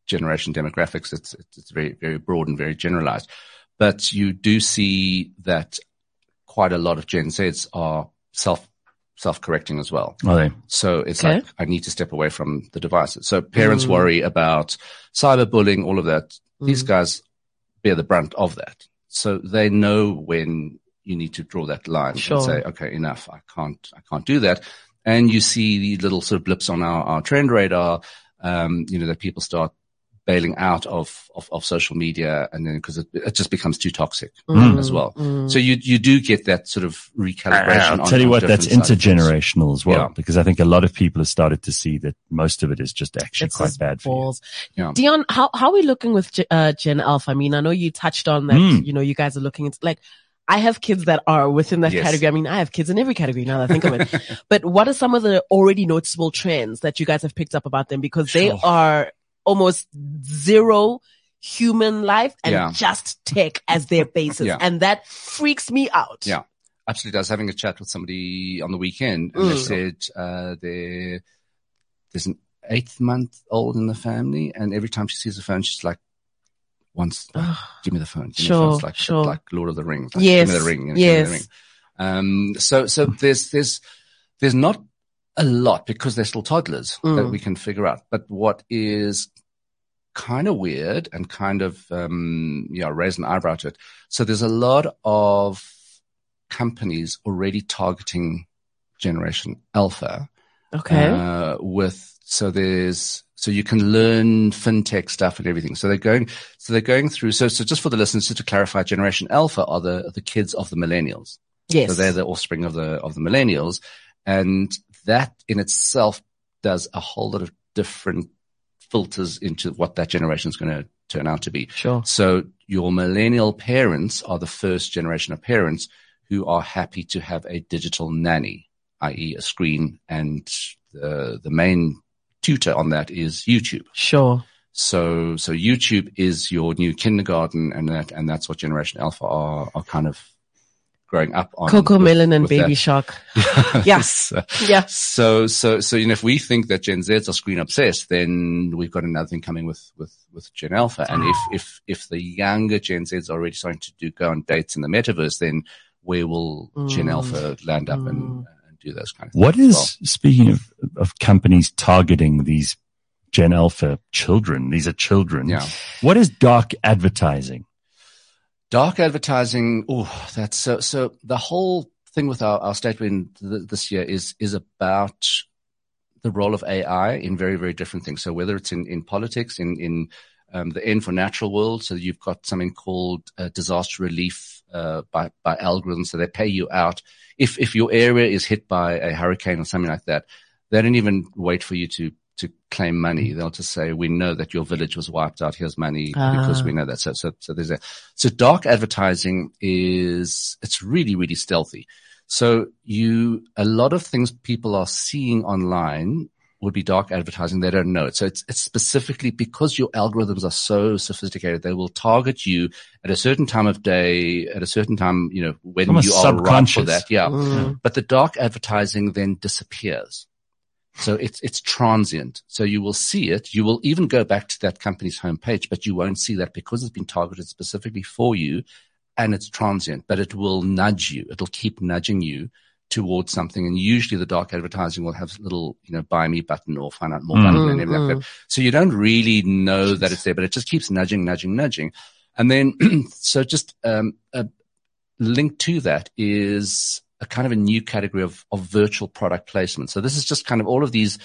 generation demographics. It's very, very broad and very generalized. But you do see that quite a lot of Gen Zs are self-correcting as well. Are they? So it's like, I need to step away from the devices. So parents worry about cyberbullying, all of that. These guys bear the brunt of that. So they know when you need to draw that line and say, okay, enough. I can't do that. And you see the little sort of blips on our trend radar, that people start bailing out of social media, and then because it just becomes too toxic as well. So you do get that sort of recalibration. I'll tell you what, that's intergenerational as well, because I think a lot of people have started to see that most of it is just actually quite bad for you. Yeah. Dion, how are we looking with Gen Alpha? I mean, I know you touched on that, you guys are looking into, like, I have kids that are within that category. I mean, I have kids in every category now that I think of it. But what are some of the already noticeable trends that you guys have picked up about them? Because they are almost zero human life and just tech as their basis. And that freaks me out. Yeah, absolutely. I was having a chat with somebody on the weekend, and they said there's an 8-month-old in the family, and every time she sees the phone, she's like, give me the phone. Give me the phone. It's like Lord of the Rings. Like, give me the ring. Give me the ring. So there's not a lot, because they're still toddlers, that we can figure out. But what is kind of weird and kind of, raise an eyebrow to it. So there's a lot of companies already targeting Generation Alpha. Okay. So you can learn fintech stuff and everything. So they're going through. So just for the listeners, just to clarify, Generation Alpha are the kids of the millennials. Yes. So they're the offspring of the millennials. And that in itself does a whole lot of different filters into what that generation is going to turn out to be. Sure. So your millennial parents are the first generation of parents who are happy to have a digital nanny, i.e. a screen, and the main tutor on that is YouTube. Sure. So YouTube is your new kindergarten, and that's what Generation Alpha are kind of growing up on. CoComelon and Baby Shark. Yes. Yeah. So, if we think that Gen Zs are screen obsessed, then we've got another thing coming with Gen Alpha. And if the younger Gen Zs are already starting to go on dates in the metaverse, then where will Gen Alpha land up and do those kind of things? What is, speaking of companies targeting these Gen Alpha children, these are children. Yeah. What is dark advertising? Dark advertising, that's so the whole thing with our statement this year is about the role of AI in very, very different things. So whether it's in politics, in the N for natural world, so you've got something called disaster relief by algorithms. So they pay you out if your area is hit by a hurricane or something like that. They don't even wait for you to claim money. They'll just say, we know that your village was wiped out. Here's money because we know that. So there's so dark advertising it's really, really stealthy. So a lot of things people are seeing online would be dark advertising. They don't know it. So it's specifically because your algorithms are so sophisticated, they will target you at a certain time of day, at a certain time, when you are right for that. Yeah. But the dark advertising then disappears. So it's transient. So you will see it. You will even go back to that company's homepage, but you won't see that because it's been targeted specifically for you, and it's transient, but it will nudge you. It'll keep nudging you towards something. And usually the dark advertising will have a little, buy me button or find out more button and everything like that. So you don't really know that it's there, but it just keeps nudging. And then, so just, a link to that is a kind of a new category of virtual product placement. So this is just kind of all of these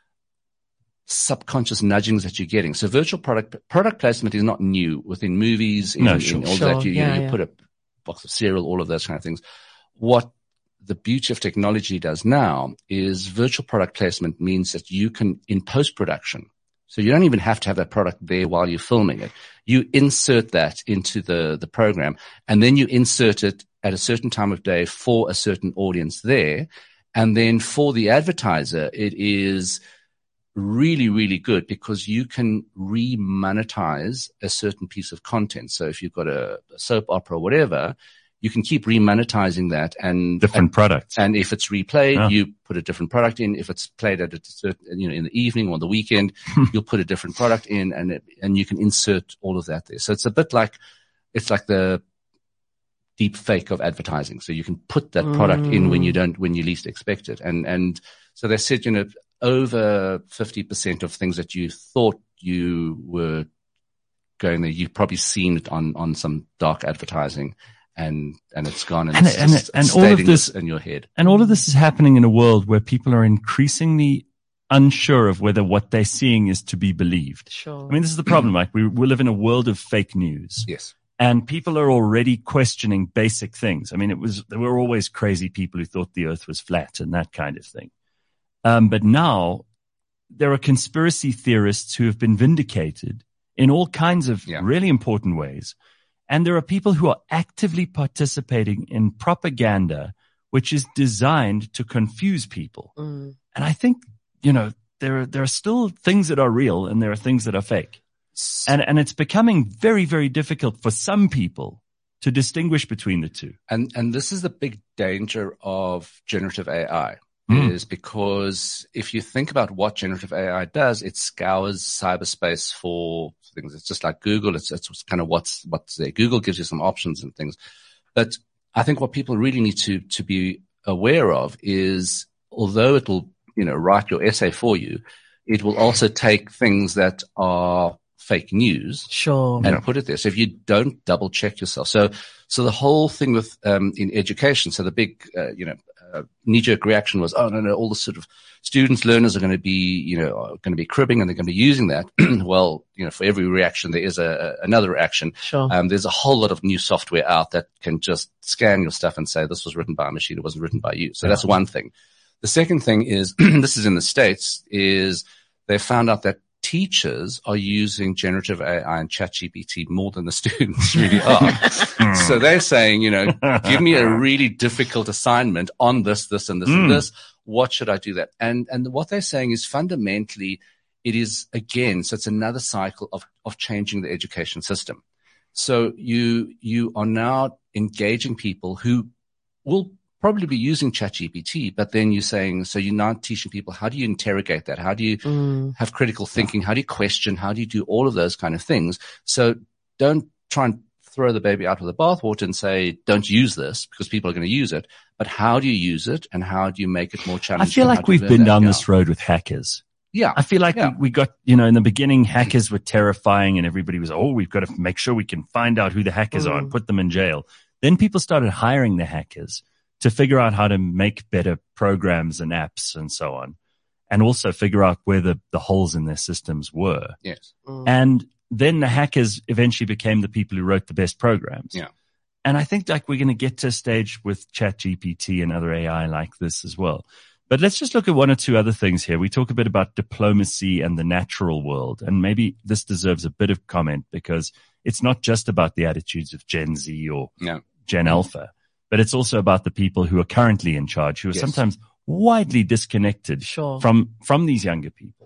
subconscious nudgings that you're getting. So virtual product placement is not new within movies, in all that. You put a box of cereal, all of those kind of things. What the beauty of technology does now is virtual product placement means that you can, in post-production, so you don't even have to have that product there while you're filming it. You insert that into the program, and then you insert it at a certain time of day for a certain audience there. And then for the advertiser, it is really, really good because you can re-monetize a certain piece of content. So if you've got a soap opera or whatever, you can keep remonetizing that and different products. And if it's replayed, you put a different product in. If it's played at a certain, in the evening or the weekend, you'll put a different product in, and you can insert all of that there. So it's a bit like, it's like the deep fake of advertising. So you can put that product in when you least expect it. And so they said, over 50% of things that you thought you were going there, you've probably seen it on some dark advertising, and it's gone, and all of this in your head. And all of this is happening in a world where people are increasingly unsure of whether what they're seeing is to be believed. Sure. I mean, this is the problem. Like we live in a world of fake news. Yes. And people are already questioning basic things. I mean, there were always crazy people who thought the earth was flat and that kind of thing. But now there are conspiracy theorists who have been vindicated in all kinds of really important ways. And there are people who are actively participating in propaganda, which is designed to confuse people. And I think, there are still things that are real and there are things that are fake. And it's becoming very, very difficult for some people to distinguish between the two. And this is the big danger of generative AI. Is because if you think about what generative AI does, it scours cyberspace for things. It's just like Google. It's kind of what's there. Google gives you some options and things. But I think what people really need to be aware of is, although it will, write your essay for you, it will also take things that are fake news and put it there. So if you don't double check yourself. So the whole thing with, in education, so the big, knee-jerk reaction was, oh, no, all the sort of students, learners are going to be, cribbing and they're going to be using that. Well, for every reaction, there is another reaction. Sure. There's a whole lot of new software out that can just scan your stuff and say, this was written by a machine. It wasn't written by you. So that's one thing. The second thing is, this is in the States, is they found out that teachers are using generative AI and ChatGPT more than the students really are. So they're saying, give me a really difficult assignment on this, and this, and this. What should I do that? And what they're saying is fundamentally, it is again, so it's another cycle of changing the education system. So you are now engaging people who will probably be using ChatGPT, but then you're saying, so you're now teaching people, how do you interrogate that? How do you have critical thinking? How do you question? How do you do all of those kind of things? So don't try and throw the baby out with the bathwater and say, don't use this because people are going to use it. But how do you use it and how do you make it more challenging? I feel like we've been down this road with hackers. Yeah. I feel like we got, in the beginning, hackers were terrifying and everybody was, we've got to make sure we can find out who the hackers are and put them in jail. Then people started hiring the hackers to figure out how to make better programs and apps and so on, and also figure out where the holes in their systems were. Yes. And then the hackers eventually became the people who wrote the best programs. Yeah. And I think we're going to get to a stage with ChatGPT and other AI like this as well. But let's just look at one or two other things here. We talk a bit about diplomacy and the natural world, and maybe this deserves a bit of comment because it's not just about the attitudes of Gen Z or Gen Alpha. But it's also about the people who are currently in charge, who are sometimes widely disconnected from these younger people.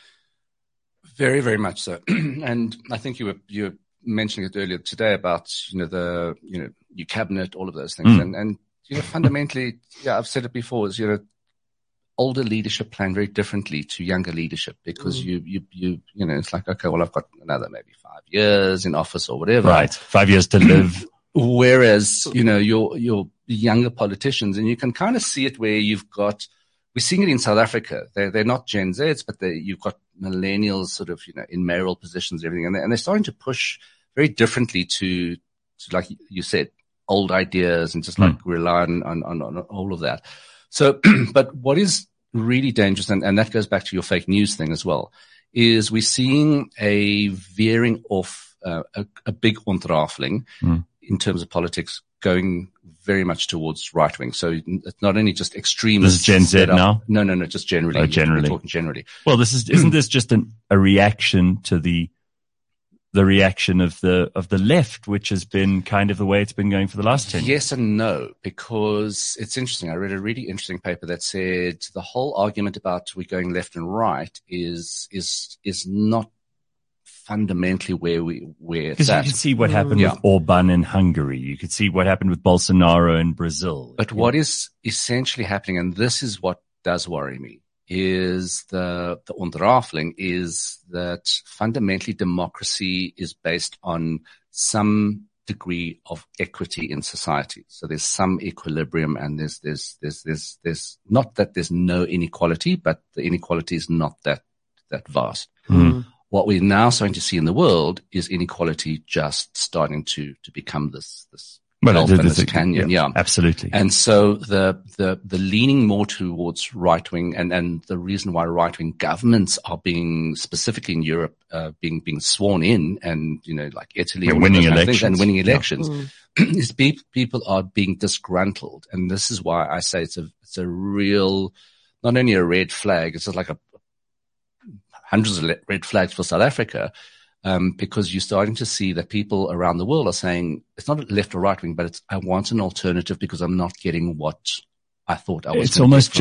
Very, very much so. And I think you were mentioning it earlier today about, your cabinet, all of those things. And fundamentally, I've said it before, is, older leadership plan very differently to younger leadership because it's like, okay, well, I've got another maybe 5 years in office or whatever. Right. 5 years to live. Whereas, your younger politicians, and you can kind of see it where we're seeing it in South Africa. They're not Gen Zs, but you've got millennials sort of, in mayoral positions and everything. And they're starting to push very differently to, like you said, old ideas and just like rely on all of that. So, but what is really dangerous, and that goes back to your fake news thing as well, is we're seeing a veering off, a big ontrafeling in terms of politics going very much towards right wing. So it's not only just extremists. This is Gen Z now? No, just generally. Oh, generally. We're talking generally. Well, isn't this just a reaction to the reaction of the left, which has been kind of the way it's been going for the last 10 years? Yes and no, because it's interesting. I read a really interesting paper that said the whole argument about we going left and right is not fundamentally where it's because at. you can see what happened with Orban in Hungary. You could see what happened with Bolsonaro in Brazil. But what is essentially happening, and this is what does worry me, is the ontrafling is that fundamentally democracy is based on some degree of equity in society. So there's some equilibrium, and there's not that there's no inequality, but the inequality is not that vast. Mm. What we're now starting to see in the world is inequality just starting to become this canyon. Yeah, absolutely. And so the leaning more towards right wing, and the reason why right wing governments are being, specifically in Europe, being sworn in, and like Italy, and winning elections, is people are being disgruntled, and this is why I say it's a real, not only a red flag, it's just like hundreds of red flags for South Africa. Because you're starting to see that people around the world are saying it's not left or right wing, but it's, I want an alternative because I'm not getting what I thought I was. It's almost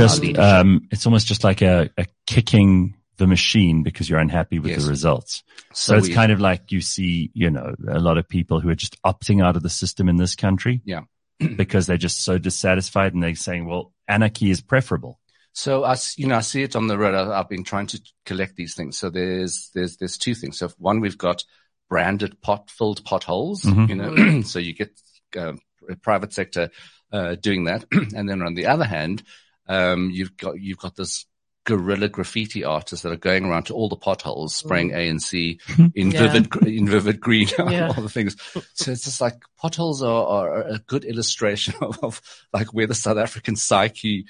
just like a kicking the machine because you're unhappy with the results. So it's kind of like you see, a lot of people who are just opting out of the system in this country. Yeah. Because they're just so dissatisfied, and they're saying, well, anarchy is preferable. So I see it on the road. I've been trying to collect these things. So there's two things. So one, we've got branded filled potholes, Mm-hmm. so you get private sector doing that. And then on the other hand, you've got this guerrilla graffiti artists that are going around to all the potholes, spraying ANC in vivid green, all the things. So it's just like potholes are a good illustration of like where the South African psyche,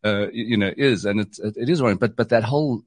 is, and it is wrong. But that whole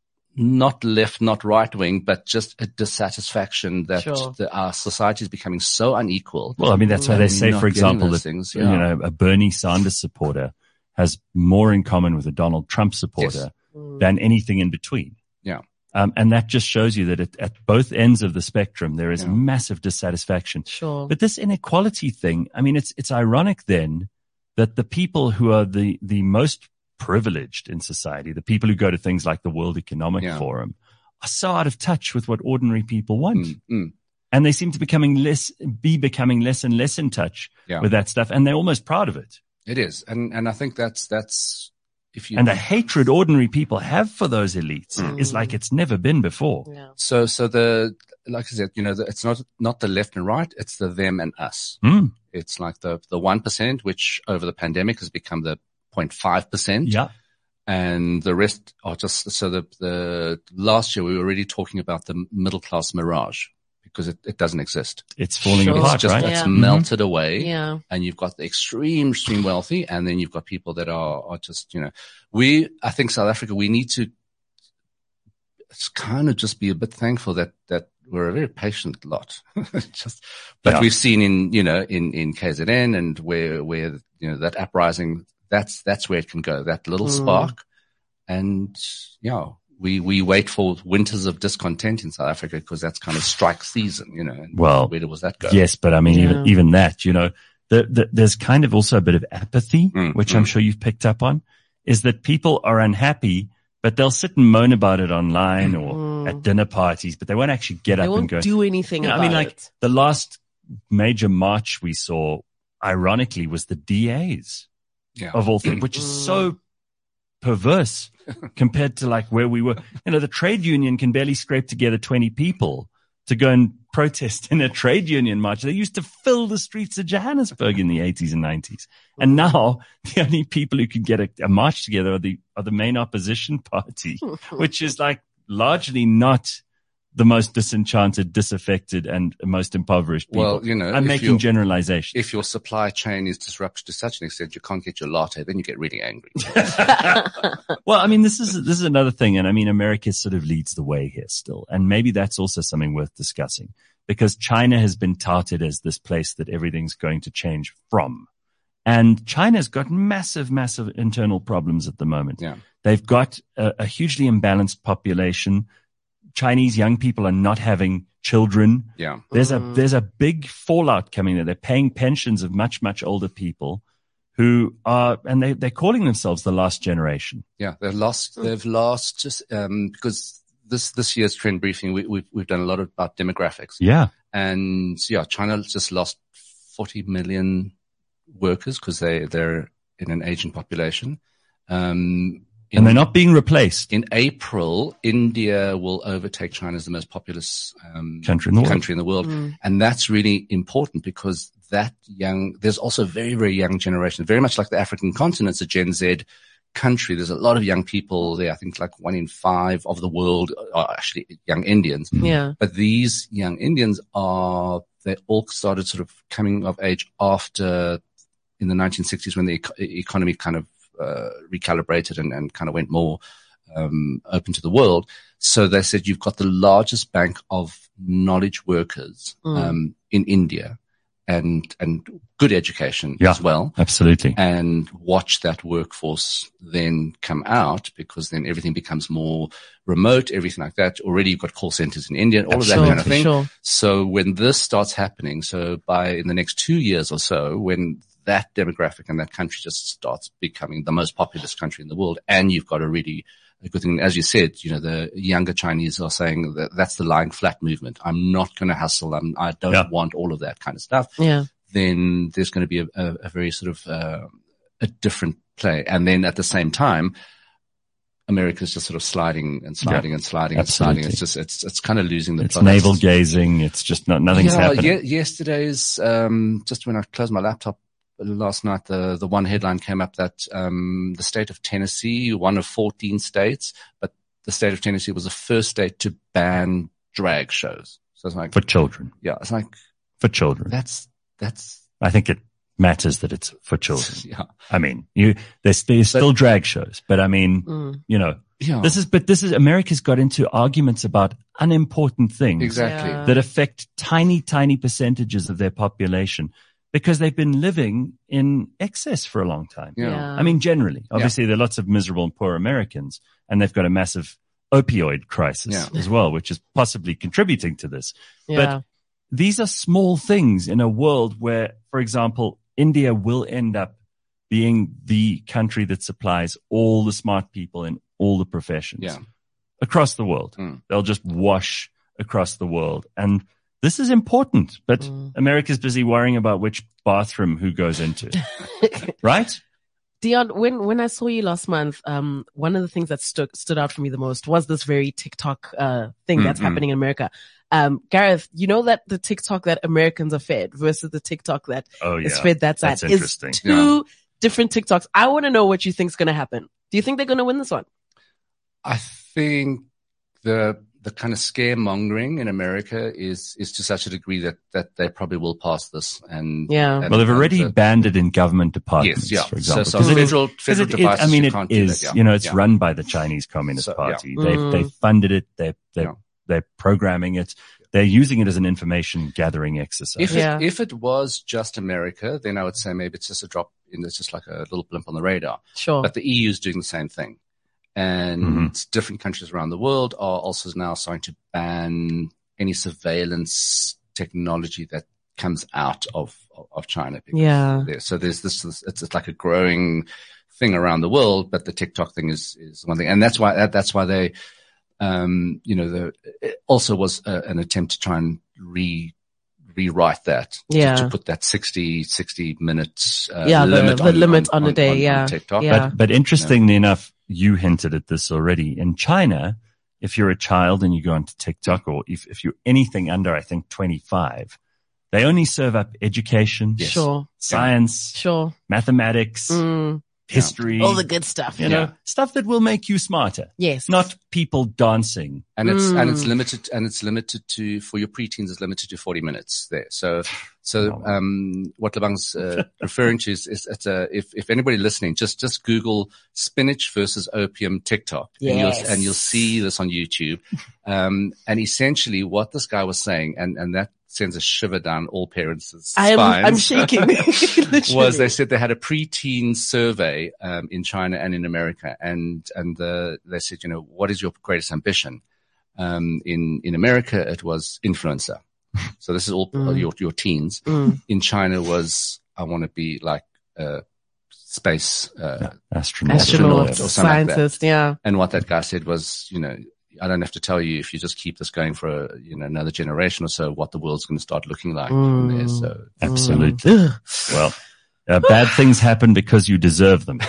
not left, not right wing, but just a dissatisfaction that our society is becoming so unequal. Well, I mean, that's why they say, for example, that, a Bernie Sanders supporter has more in common with a Donald Trump supporter than anything in between. Yeah. And that just shows you that at both ends of the spectrum, there is massive dissatisfaction. Sure. But this inequality thing, I mean, it's ironic then that the people who are the most privileged in society, the people who go to things like the World Economic Forum, are so out of touch with what ordinary people want. And they seem to becoming less and less in touch with that stuff. And they're almost proud of it. It is. And I think that's and the hatred ordinary people have for those elites is like it's never been before. Yeah. So like I said, it's not the left and right, it's the them and us. It's like the 1%, which over the pandemic has become the 0.5%. Yeah. And the rest are just, so the last year we were already talking about the middle class mirage, because it doesn't exist. It's falling apart, it's just, right? It's melted away. Yeah. And you've got the extreme wealthy, and then you've got people that are just, I think South Africa, we need to kind of just be a bit thankful that we're a very patient lot. We've seen in KZN and where, that uprising, that's where it can go, that little spark. And, we wait for winters of discontent in South Africa because that's kind of strike season, and well, where does that go? Yes, but I mean, even that, there's kind of also a bit of apathy, which I'm sure you've picked up on, is that people are unhappy, but they'll sit and moan about it online or at dinner parties, but they won't actually get up and go do anything about it. I mean, like the last major march we saw, ironically, was the DAs of all things, which is so perverse compared to like where we were. The trade union can barely scrape together 20 people to go and protest in a trade union march. They used to fill the streets of Johannesburg in the 80s and 90s. And now the only people who can get a march together are the main opposition party, which is like largely not the most disenchanted, disaffected, and most impoverished people. Well, I'm making generalizations. If your supply chain is disrupted to such an extent you can't get your latte, then you get really angry. Well, I mean, this is another thing. And I mean, America sort of leads the way here still. And maybe that's also something worth discussing, because China has been touted as this place that everything's going to change from. And China's got massive, massive internal problems at the moment. Yeah. They've got a hugely imbalanced population. Chinese young people are not having children. Yeah. There's a big fallout coming there. They're paying pensions of much, much older people who are, and they're calling themselves the last generation. Yeah. They've lost just, because this year's trend briefing, we've done a lot about demographics. Yeah. And China just lost 40 million workers because they're in an aging population. And they're not being replaced. In April, India will overtake China as the most populous country in the world. And that's really important because there's also a very, very young generation, very much like the African continent's a Gen Z country. There's a lot of young people there. I think like 1 in 5 of the world are actually young Indians. Yeah. But these young Indians they all started sort of coming of age after in the 1960s when the economy kind of recalibrated and kind of went more open to the world. So they said you've got the largest bank of knowledge workers in India and good education as well. Absolutely. And watch that workforce then come out because then everything becomes more remote, everything like that. Already you've got call centers in India, all of that kind of thing. Sure. So when this starts happening, in the next 2 years or so, when that demographic and that country just starts becoming the most populous country in the world, and you've got a good thing, as you said, the younger Chinese are saying that's the lying flat movement. I'm not going to hustle. I don't want all of that kind of stuff. Yeah. Then there's going to be a very sort of a different play. And then at the same time, America's just sort of sliding and sliding and sliding and sliding. It's just, it's kind of losing the plot. It's navel gazing. It's just nothing's happening. Yesterday's, just when I closed my laptop last night, the one headline came up that, the state of Tennessee, one of 14 states, but the state of Tennessee was the first state to ban drag shows. So it's like. For children. Yeah. It's like. For children. That's. I think it matters that it's for children. Yeah. I mean, there's still drag shows, but I mean, this is, America's got into arguments about unimportant things. Exactly. That affect tiny, tiny percentages of their population because they've been living in excess for a long time. Yeah. I mean, generally, obviously there are lots of miserable and poor Americans and they've got a massive opioid crisis as well, which is possibly contributing to this. Yeah. But these are small things in a world where, for example, India will end up being the country that supplies all the smart people in all the professions across the world. They'll just wash across the world. And this is important, but America's busy worrying about which bathroom who goes into, right? Dion, when I saw you last month, one of the things that stood out for me the most was this very TikTok thing that's happening in America. Gareth, you know that the TikTok that Americans are fed versus the TikTok that is fed that side is two different TikToks. I want to know what you think is going to happen. Do you think they're going to win this one? I think the kind of scaremongering in America is to such a degree that they probably will pass this. And well, they've already banned it in government departments, for example. So federal devices, it is, it's run by the Chinese Communist Party. They've funded it. They're programming it. They're using it as an information gathering exercise. If it was just America, then I would say maybe it's just a drop in, it's just like a little blimp on the radar. Sure. But the EU is doing the same thing. And different countries around the world are also now starting to ban any surveillance technology that comes out of China. So there's this, it's like a growing thing around the world, but the TikTok thing is one thing. And that's why they, it also was an attempt to try and rewrite that. To put that 60 minutes, limit on a day. On TikTok. But interestingly enough, you hinted at this already. In China, if you're a child and you go onto TikTok, or if you're anything under, I think 25, they only serve up education, science, mathematics, history, all the good stuff, stuff that will make you smarter. Yes, not people dancing. And it's limited to, for your preteens, it's limited to 40 minutes there. So what Lebang's referring to is if anybody listening, just Google spinach versus opium TikTok, and you'll see this on YouTube. And essentially what this guy was saying, and that sends a shiver down all parents' spines. I'm shaking. Was they said they had a preteen survey in China and in America, and they said, what is your greatest ambition? In America, it was influencer. So this is all your teens. In China was, I want to be like space astronaut or something scientist. like that. And what that guy said was, I don't have to tell you, if you just keep this going for another generation or so, what the world's going to start looking like from there. So absolutely. Well, bad things happen because you deserve them.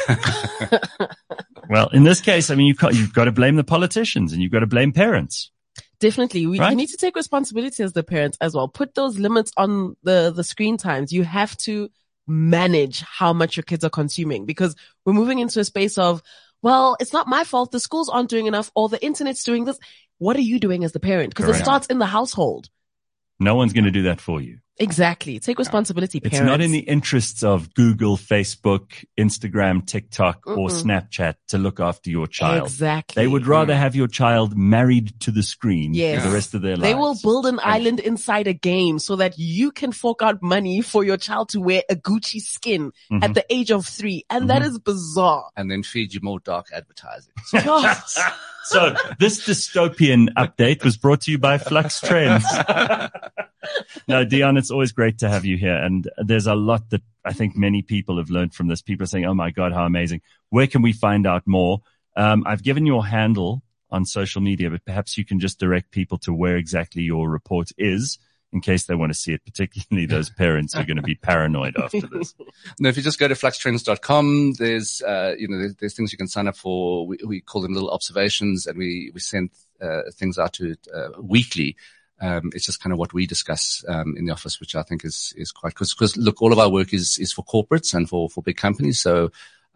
Well, in this case, I mean, you've got to blame the politicians and you've got to blame parents. Definitely. You need to take responsibility as the parents as well. Put those limits on the screen times. You have to manage how much your kids are consuming, because we're moving into a space of, well, it's not my fault. The schools aren't doing enough, or the internet's doing this. What are you doing as the parent? Because it starts in the household. No one's going to do that for you. Exactly. Take responsibility, parents. It's not in the interests of Google, Facebook, Instagram, TikTok, or Snapchat to look after your child. Exactly. They would rather have your child married to the screen for the rest of their lives. They will build an island inside a game so that you can fork out money for your child to wear a Gucci skin at the age of 3. And that is bizarre. And then feed you more dark advertising. So this dystopian update was brought to you by Flux Trends. No, Dion, it's always great to have you here. And there's a lot that I think many people have learned from this. People are saying, oh my God, how amazing. Where can we find out more? I've given your handle on social media, but perhaps you can just direct people to where exactly your report is in case they want to see it, particularly those parents who are going to be paranoid after this. No, if you just go to fluxtrends.com, there's, there's things you can sign up for. We call them little observations, and we send things out to weekly. It's just kind of what we discuss in the office, which I think is quite, because look, all of our work is for corporates and for big companies. So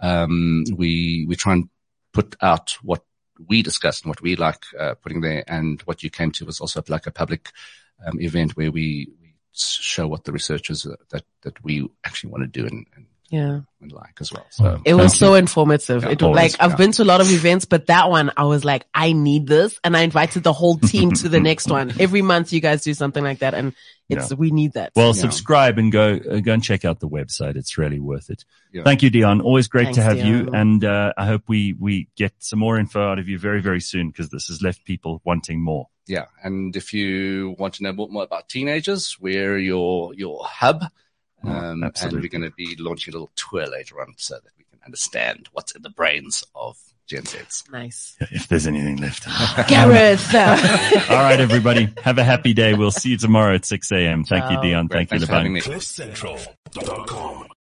we try and put out what we discussed and what we like putting there, and what you came to was also like a public event where we show what the research is that we actually want to do and like as well. So it was so informative. I've been to a lot of events, but that one I was like, I need this, and I invited the whole team to the next one. Every month you guys do something like that, and we need that. Well, subscribe and go and check out the website. It's really worth it. Yeah. Thank you, Dion. Always great to have you, and I hope we get some more info out of you very, very soon, because this has left people wanting more. Yeah, and if you want to know more about teenagers, we're your hub. And we're going to be launching a little tour later on so that we can understand what's in the brains of Gen Zs. Nice. If there's anything left. Gareth. All right, everybody. Have a happy day. We'll see you tomorrow at 6 a.m. Thank you, Dion. Thank you, Thanks for having me. CliffCentral.com